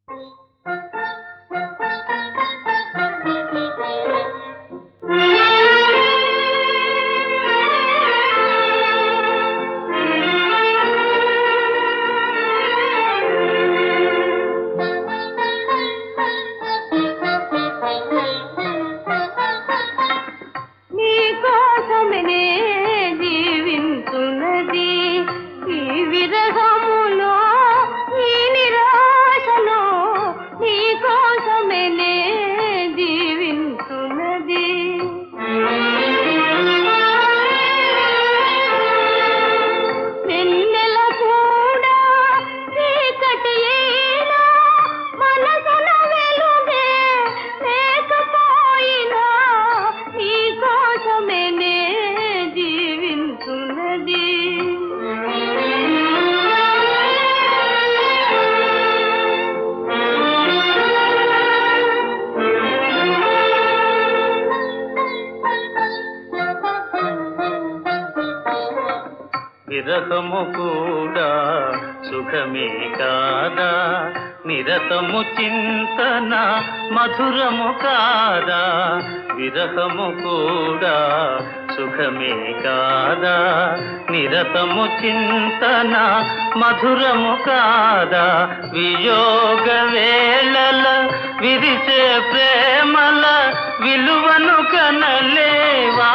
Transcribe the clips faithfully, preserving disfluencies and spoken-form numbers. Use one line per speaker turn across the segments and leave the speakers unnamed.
విరహము కూడా సుఖమే కాదా, నిరతము చింతన మధురము కాదా. విరహము కూడా సుఖమే కాదా, నిరతము చింతన మధురము కాదా. వియోగ వేళల విరిసే ప్రేమల విలువను కనలేవా.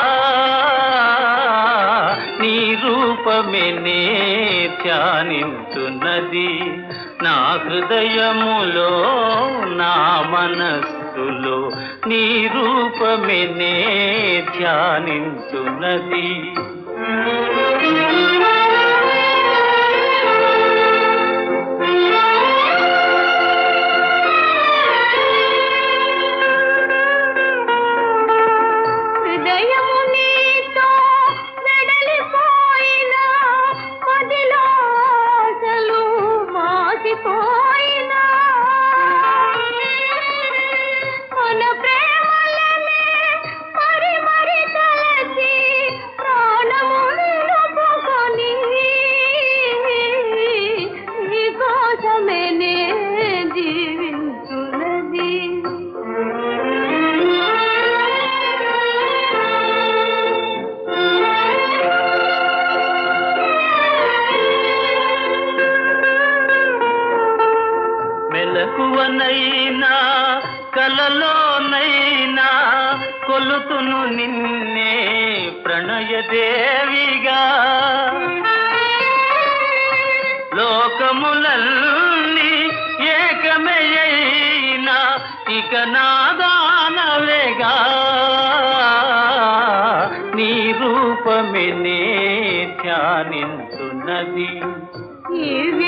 నీ రూపమే నే ధ్యానించున్నది నా హృదయములో నా మనస్సులో. నీ రూపమే నే ధ్యానించున్నది. మెలకువనైనా కలలోనైనా కొలుతును నిన్నే ప్రణయదేవిగా. లోకములన్నీ ఏకమయ్యినా ఇక నాదానవేగా. నీ రూపమే నే ధ్యానించున్నది.